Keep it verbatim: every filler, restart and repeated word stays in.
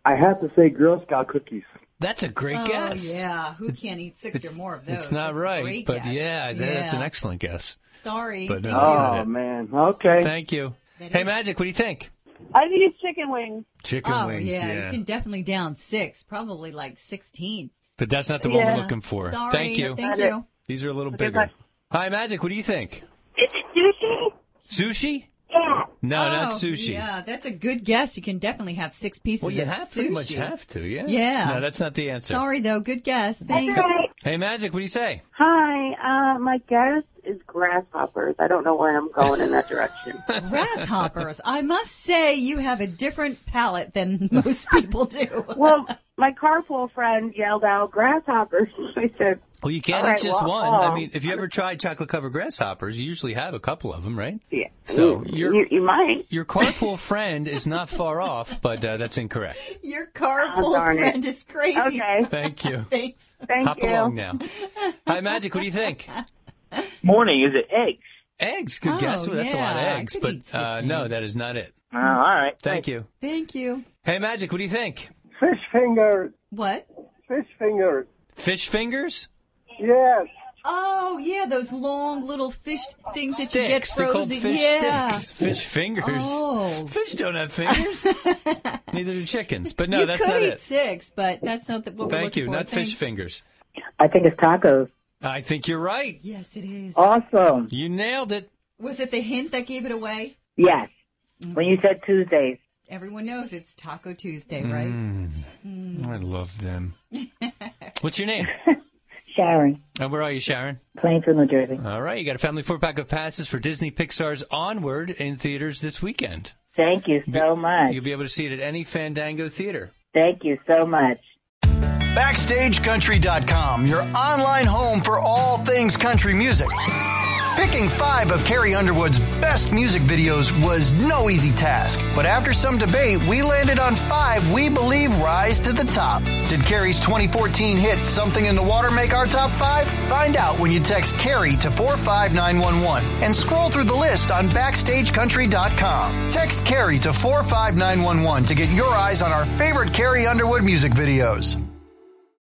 I have to say Girl Scout cookies. That's a great oh, guess. yeah. Who It's- can't eat six It's or more of those? It's not That's a right, great but guess. yeah, that- that's an Yeah. excellent guess. Sorry. But no, Thank that's you. not Oh, it. man. Okay. Thank you. That Hey, is- Magic, what do you think? I think it's chicken wings. Chicken Oh, wings, yeah, yeah. you can definitely down six, probably like sixteen. But that's not the one Yeah. we're looking for. Sorry. Thank you. Thank you. These are a little Okay, bigger. bye. Hi, Magic, what do you think? It's sushi? Sushi? Yeah. No, not Oh, sushi. Yeah, that's a good guess. You can definitely have six pieces Well, you of have sushi. pretty much have to, yeah. Yeah. No, that's not the answer. Sorry, though. Good guess. Thanks. Right. Hey, Magic, what do you say? Hi, uh, my guess is grasshoppers. I don't know why I'm going in that direction. Grasshoppers. I must say you have a different palate than most people do. Well, my carpool friend yelled out grasshoppers. I said, Well, you can't All eat right, just well, one. I oh. mean, if you ever tried chocolate-covered grasshoppers, you usually have a couple of them, right? yeah. So you, you're- you, you might. Your carpool friend is not far off, but uh, that's incorrect. Your Oh, carpool darn it. friend is crazy. Okay. Thank you. Thanks. Thank Hop you. along now. Hi, Magic, what do you think? Morning, is it eggs? Eggs, good Oh, guess. Well, that's a lot of yeah, I eggs, could but eat six uh, no, eggs. that is not it. Oh, all right. Thank you. Thank you. Hey, Magic, what do you think? Fish fingers. What? Fish fingers. Fish fingers? Yes. Oh, yeah, those long little fish things that you get Sticks. They're called frozen. fish yeah. sticks. Fish fingers. Oh. Fish don't have fingers. Neither do chickens. But no, you that's could not eat it. six, but that's not the, what we're Thank looking you. for. Not Thanks. fish fingers. I think it's tacos. I think you're right. Yes, it is. Awesome. You nailed it. Was it the hint that gave it away? Yes. When you said Tuesdays. Everyone knows it's Taco Tuesday, right? Mm. I love them. What's your name? Sharon, And where are you, Sharon? Plainfield, New Jersey. All right, you got a family four-pack of passes for Disney Pixar's Onward in theaters this weekend. Thank you so much. You'll be able to see it at any Fandango theater. Thank you so much. Backstage Country dot com, your online home for all things country music. Picking five of Carrie Underwood's best music videos was no easy task, but after some debate, we landed on five we believe rise to the top. Did Carrie's twenty fourteen hit Something in the Water make our top five? Find out when you text Carrie to four five nine one one and scroll through the list on Backstage Country dot com. Text Carrie to four five nine one one to get your eyes on our favorite Carrie Underwood music videos.